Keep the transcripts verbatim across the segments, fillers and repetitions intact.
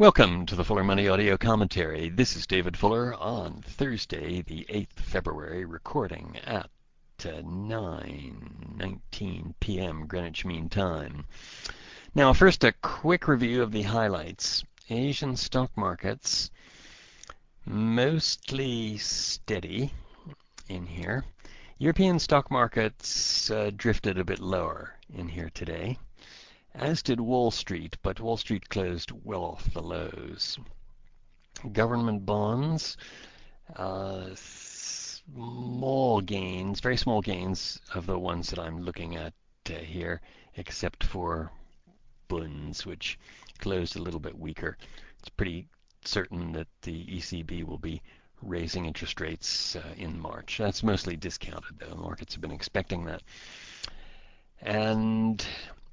Welcome to the Fuller Money Audio Commentary. This is David Fuller on Thursday, the eighth of February, recording at uh, nine nineteen p m Greenwich Mean Time. Now, first, a quick review of the highlights. Asian stock markets, mostly steady in here. European stock markets uh, drifted a bit lower in here today, as did Wall Street, but Wall Street closed well off the lows. Government bonds, uh, small gains, very small gains of the ones that I'm looking at uh, here, except for Bunds, which closed a little bit weaker. It's pretty certain that the E C B will be raising interest rates uh, in March. That's mostly discounted, though. Markets have been expecting that. And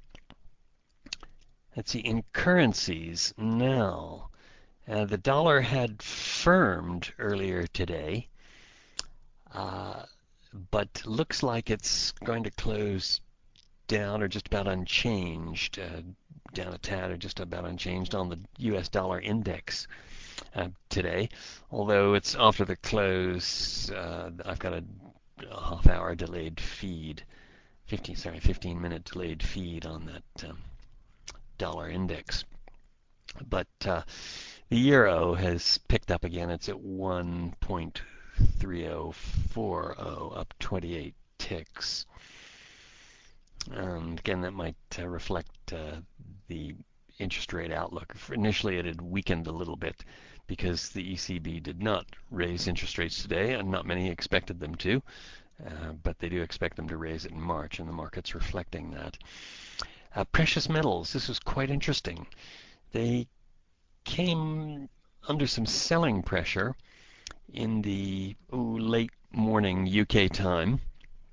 let's see, in currencies now, uh, the dollar had firmed earlier today, uh, but looks like it's going to close down or just about unchanged, uh, down a tad or just about unchanged on the U S dollar index uh, today. Although it's after the close, uh, I've got a, a half-hour delayed feed, fifteen sorry, fifteen-minute delayed feed on that um, dollar index. But uh, the euro has picked up again. It's at one point three oh four oh, up twenty-eight ticks. And again, that might uh, reflect uh, the interest rate outlook. Initially, it had weakened a little bit because the E C B did not raise interest rates today, and not many expected them to. Uh, but they do expect them to raise it in March, and the market's reflecting that. Uh, precious metals, this was quite interesting. They came under some selling pressure in the ooh, late morning U K time,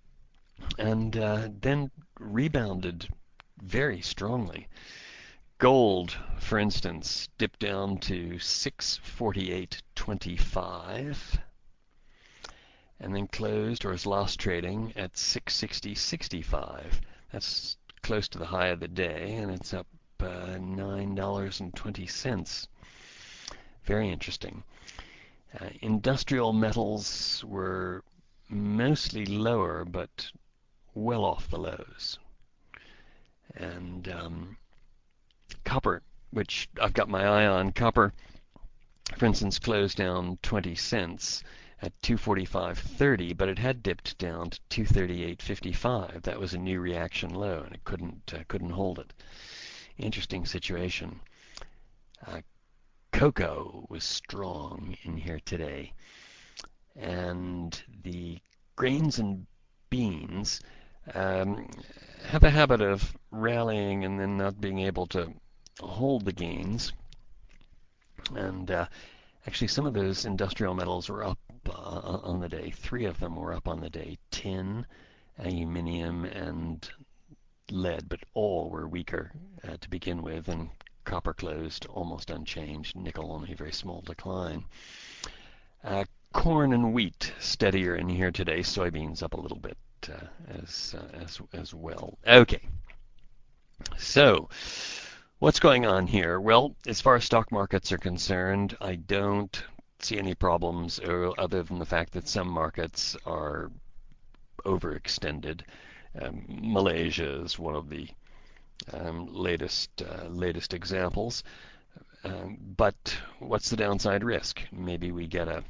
and uh, then rebounded very strongly. Gold, for instance, dipped down to six forty-eight twenty-five, and then closed or is lost trading at six sixty sixty-five. That's close to the high of the day, and it's up uh, nine dollars and twenty cents. Very interesting. Uh, industrial metals were mostly lower, but well off the lows. And um, copper, which I've got my eye on, copper, for instance, closed down twenty cents at two forty-five thirty, but it had dipped down to two thirty-eight fifty-five. That was a new reaction low, and it couldn't uh, couldn't hold it. Interesting situation. Uh, cocoa was strong in here today, and the grains and beans um, have a habit of rallying and then not being able to hold the gains. And uh, actually, some of those industrial metals were up uh, on the day. Three of them were up on the day: tin, aluminium, and lead, but all were weaker uh, to begin with, and copper closed almost unchanged. Nickel only a very small decline. Uh, corn and wheat steadier in here today. Soybeans up a little bit uh, as uh, as as well. Okay, so what's going on here? Well, as far as stock markets are concerned, I don't see any problems other than the fact that some markets are overextended. Um, Malaysia is one of the um, latest uh, latest examples. Um, but what's the downside risk? Maybe we get a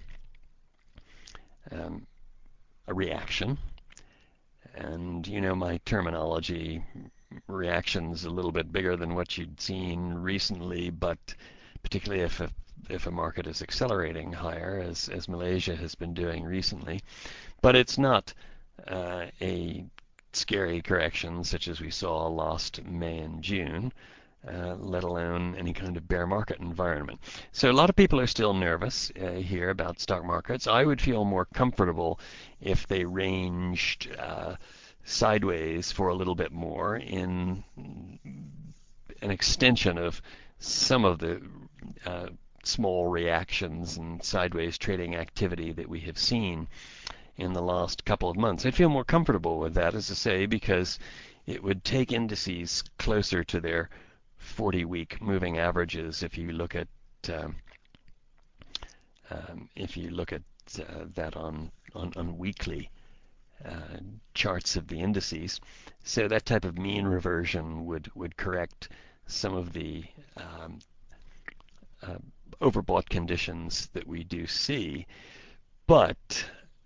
um, a reaction, and you know my terminology. Reaction's a little bit bigger than what you'd seen recently, but particularly if a, if a market is accelerating higher, as as Malaysia has been doing recently, but it's not uh, a scary correction such as we saw last May and June, uh, let alone any kind of bear market environment. So a lot of people are still nervous uh, here about stock markets. I would feel more comfortable if they ranged uh, sideways for a little bit more in an extension of some of the uh, small reactions and sideways trading activity that we have seen in the last couple of months. I'd feel more comfortable with that, as I say, because it would take indices closer to their forty-week moving averages. If you look at um, um, if you look at uh, that on on, on weekly uh, charts of the indices, so that type of mean reversion would would correct some of the um, uh, overbought conditions that we do see, but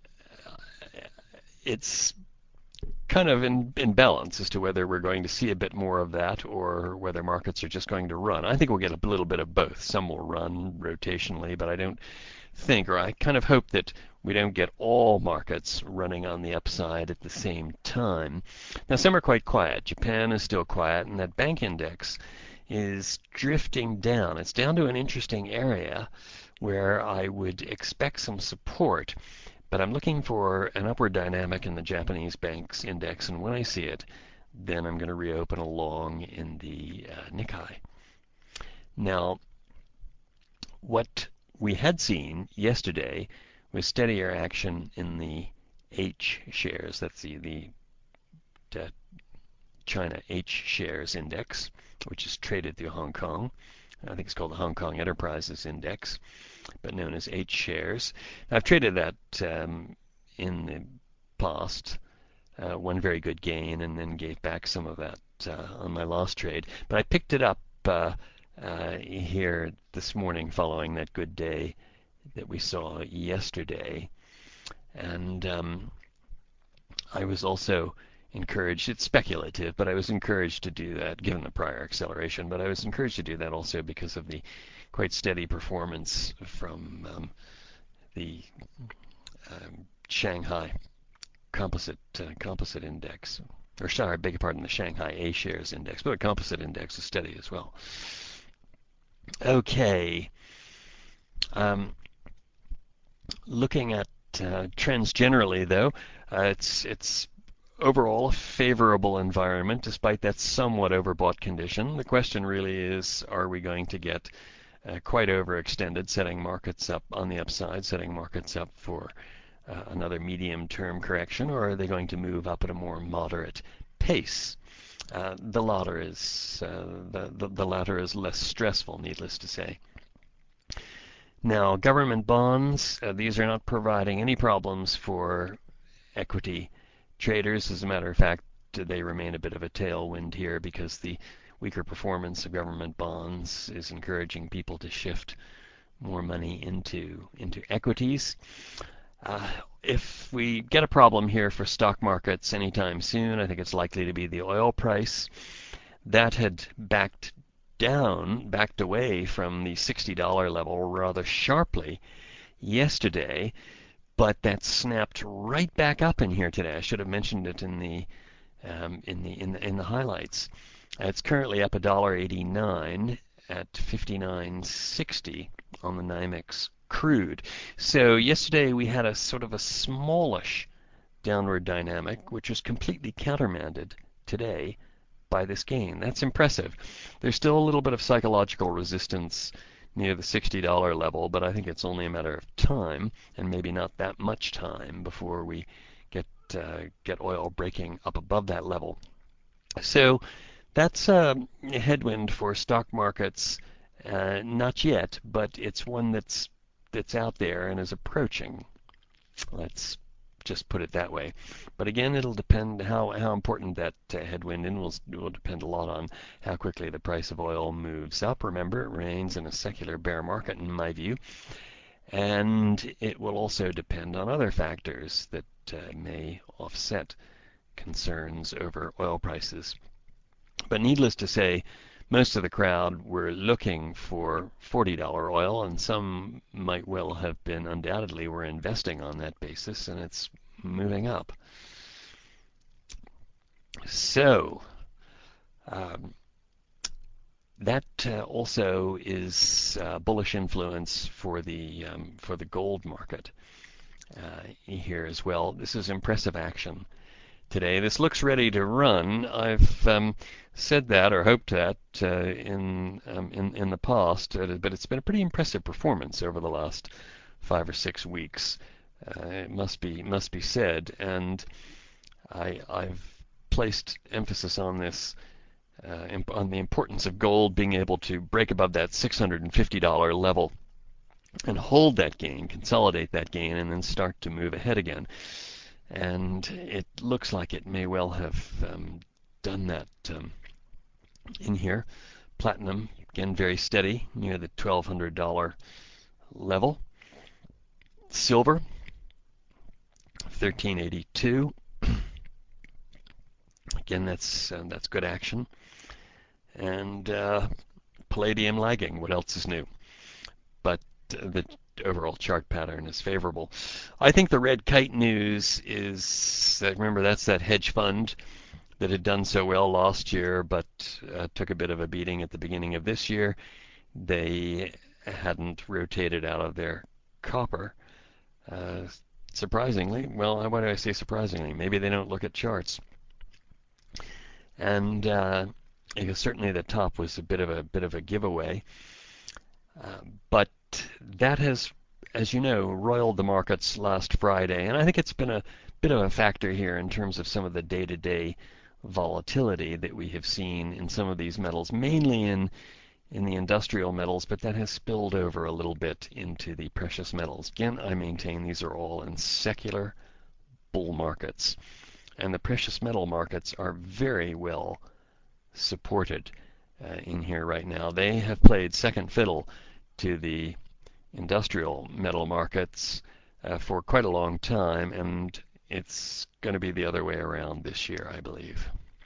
it's kind of in, in balance as to whether we're going to see a bit more of that or whether markets are just going to run. I think we'll get a little bit of both. Some will run rotationally, but I don't think, or I kind of hope that we don't get all markets running on the upside at the same time. Now, some are quite quiet. Japan is still quiet, and that bank index is drifting down. It's down to an interesting area where I would expect some support. But I'm looking for an upward dynamic in the Japanese banks index, and when I see it, then I'm going to reopen a long in the uh, Nikkei. Now, what we had seen yesterday was steadier action in the H shares. That's the, the uh, China H shares index, which is traded through Hong Kong. I think it's called the Hong Kong Enterprises Index, but known as H shares. I've traded that um, in the past, uh, one very good gain, and then gave back some of that uh, on my last trade. But I picked it up uh, uh, here this morning following that good day that we saw yesterday. And um, I was also encouraged, it's speculative, but I was encouraged to do that given the prior acceleration, but I was encouraged to do that also because of the quite steady performance from um, the um, Shanghai Composite uh, Composite Index, or sorry, I beg your pardon, the Shanghai A Shares Index, but the Composite Index is steady as well. Okay, um, looking at uh, trends generally, though, uh, it's it's overall a favorable environment despite that somewhat overbought condition. The question really is, are we going to get uh, quite overextended, setting markets up on the upside, setting markets up for uh, another medium-term correction, or are they going to move up at a more moderate pace? Uh, the latter is uh, the, the, the latter is less stressful, needless to say. Now, government bonds, uh, these are not providing any problems for equity traders. As a matter of fact, they remain a bit of a tailwind here because the weaker performance of government bonds is encouraging people to shift more money into into equities. Uh, if we get a problem here for stock markets anytime soon, I think it's likely to be the oil price. That had backed down, backed away from the sixty dollar level rather sharply yesterday, but that snapped right back up in here today. I should have mentioned it in the um, in the in the in the highlights. Uh, it's currently up one dollar eighty-nine at fifty-nine sixty on the NYMEX crude. So yesterday we had a sort of a smallish downward dynamic, which was completely countermanded today by this gain. That's impressive. There's still a little bit of psychological resistance near the sixty dollar level, but I think it's only a matter of time, and maybe not that much time, before we get uh, get oil breaking up above that level. So that's a headwind for stock markets. Uh, not yet, but it's one that's that's out there and is approaching. Let's just put it that way. But again, it'll depend how, how important that uh, headwind in will, will depend a lot on how quickly the price of oil moves up. Remember, it remains in a secular bear market in my view. And it will also depend on other factors that uh, may offset concerns over oil prices. But needless to say, most of the crowd were looking for forty dollar oil, and some might well have been, undoubtedly, were investing on that basis, and it's moving up. So, um, that uh, also is uh, bullish influence for the um, for the gold market uh, here as well. This is impressive action today. This looks ready to run. I've um, said that or hoped that uh, in, um, in in the past, uh, but it's been a pretty impressive performance over the last five or six weeks. Uh, it must be must be said, and I, I've placed emphasis on this uh, on the importance of gold being able to break above that six hundred fifty dollars level and hold that gain, consolidate that gain, and then start to move ahead again. And it looks like it may well have um, done that um, in here. Platinum, again, very steady near the twelve hundred dollars level. Silver, thirteen eighty-two. Again, that's uh, that's good action. And uh, palladium lagging. What else is new? But uh, the overall chart pattern is favorable. I think the red kite news is that, remember, that's that hedge fund that had done so well last year, but uh, took a bit of a beating at the beginning of this year. They hadn't rotated out of their copper. Uh, surprisingly, well, why do I say surprisingly? Maybe they don't look at charts. And uh, certainly the top was a bit of a bit of a giveaway. Uh, but that has, as you know, roiled the markets last Friday, and I think it's been a bit of a factor here in terms of some of the day-to-day volatility that we have seen in some of these metals, mainly in in the industrial metals, but that has spilled over a little bit into the precious metals. Again, I maintain these are all in secular bull markets, and the precious metal markets are very well supported uh, in here right now. They have played second fiddle to the industrial metal markets uh, for quite a long time, and it's going to be the other way around this year, I believe.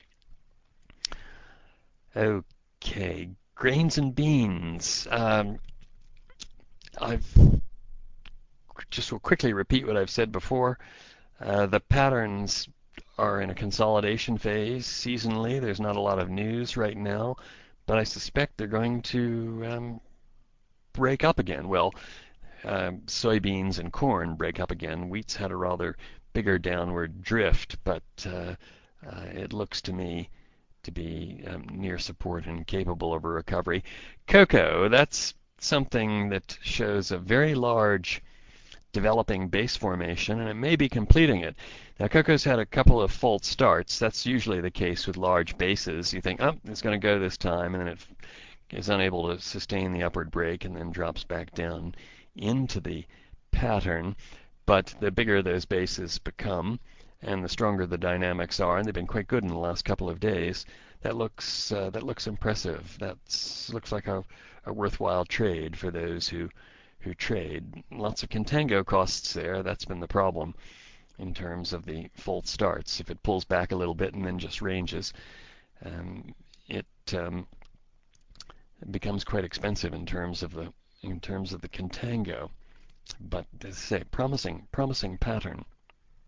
Okay, grains and beans. Um, I've just will quickly repeat what I've said before. Uh, the patterns are in a consolidation phase seasonally. There's not a lot of news right now, but I suspect they're going to um, break up again. Well, uh, soybeans and corn break up again. Wheat's had a rather bigger downward drift, but uh, uh, it looks to me to be um, near support and capable of a recovery. Cocoa, that's something that shows a very large developing base formation, and it may be completing it. Now, cocoa's had a couple of false starts. That's usually the case with large bases. You think, oh, it's going to go this time, and then it is unable to sustain the upward break and then drops back down into the pattern. But the bigger those bases become, and the stronger the dynamics are, and they've been quite good in the last couple of days, that looks uh, that looks impressive. That looks like a, a worthwhile trade for those who who trade. Lots of contango costs there. That's been the problem in terms of the false starts. If it pulls back a little bit and then just ranges, um, it um, becomes quite expensive in terms of the in terms of the contango. But as I say, promising promising pattern.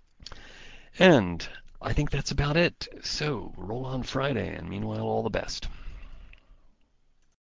And I think that's about it. So roll on Friday, and meanwhile, all the best.